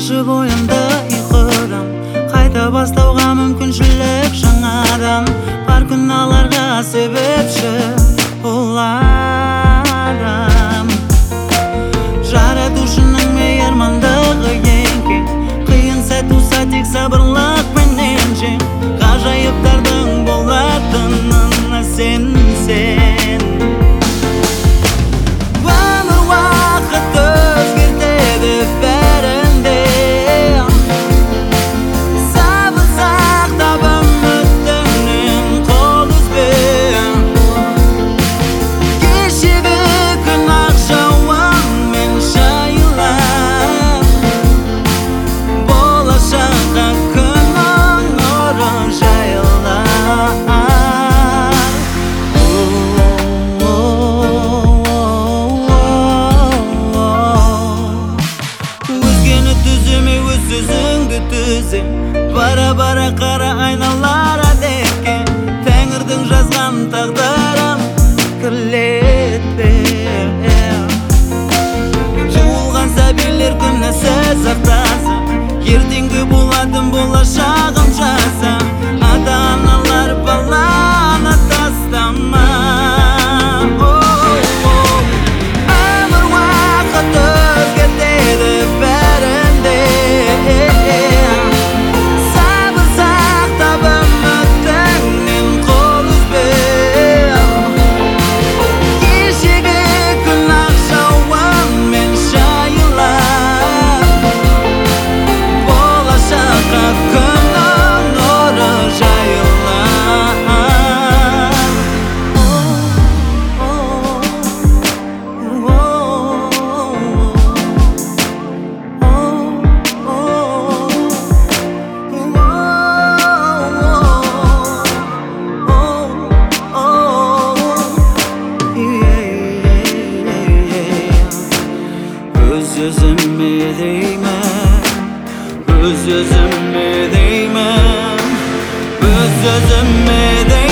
Açıp oyandı uyqudan, qayta bastauga mümkünçülük жаңадан. Бар күнәларга себепчи ул адам. Жаратушының мейірмандығы ең кең, қиынса туса тек сабырлық менен жең. Ғажайыптардың болатынына сенсең. Бара-бара қара айналара деке, Тәңірдің жазған тағдырым кірлетпе. Туылған сәбилер күнәсіз сақтаса, ертеңгі болатын болашағым жаса. Ата-аналар баланы тастама. Өмір уақыт өзгертеді бәрін де. Öz-özüme deymen, öz-özüme deymen, öz-özüme deymen.